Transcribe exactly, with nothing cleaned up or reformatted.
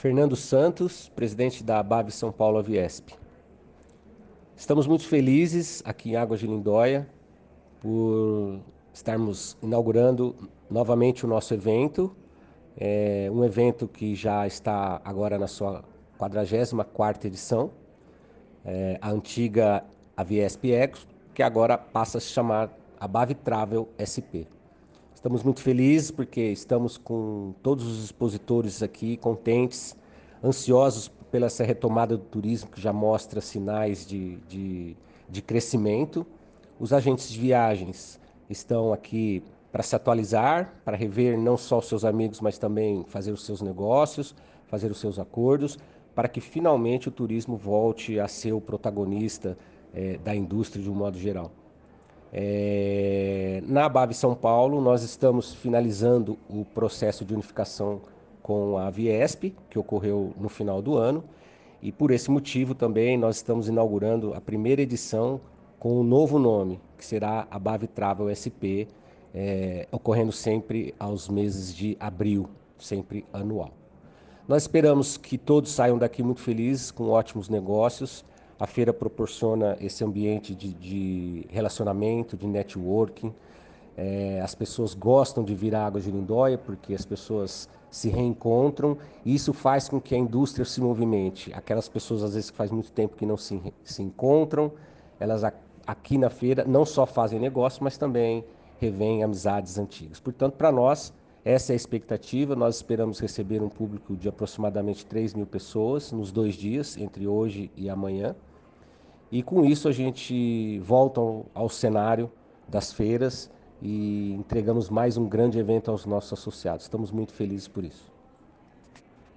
Fernando Santos, presidente da ABAV São Paulo Aviesp. Estamos muito felizes aqui em Águas de Lindóia por estarmos inaugurando novamente o nosso evento. É um evento que já está agora na sua quadragésima quarta edição, é a antiga Aviesp Expo, que agora passa a se chamar ABAV Travel S P. Estamos muito felizes porque estamos com todos os expositores aqui contentes, ansiosos pela essa retomada do turismo que já mostra sinais de, de, de crescimento. Os agentes de viagens estão aqui para se atualizar, para rever não só os seus amigos, mas também fazer os seus negócios, fazer os seus acordos, para que finalmente o turismo volte a ser o protagonista eh, da indústria de um modo geral. É, na ABAV São Paulo, nós estamos finalizando o processo de unificação com a Aviesp, que ocorreu no final do ano, e por esse motivo também nós estamos inaugurando a primeira edição com um novo nome, que será a ABAV Travel S P, é, ocorrendo sempre aos meses de abril, sempre anual. Nós esperamos que todos saiam daqui muito felizes, com ótimos negócios. A feira proporciona esse ambiente de, de relacionamento, de networking. É, as pessoas gostam de vir a Águas de Lindóia porque as pessoas se reencontram e isso faz com que a indústria se movimente. Aquelas pessoas, às vezes, que faz muito tempo que não se, se encontram, elas aqui na feira não só fazem negócio, mas também revêem amizades antigas. Portanto, para nós, essa é a expectativa. Nós esperamos receber um público de aproximadamente três mil pessoas nos dois dias, entre hoje e amanhã. E com isso a gente volta ao, ao cenário das feiras e entregamos mais um grande evento aos nossos associados. Estamos muito felizes por isso.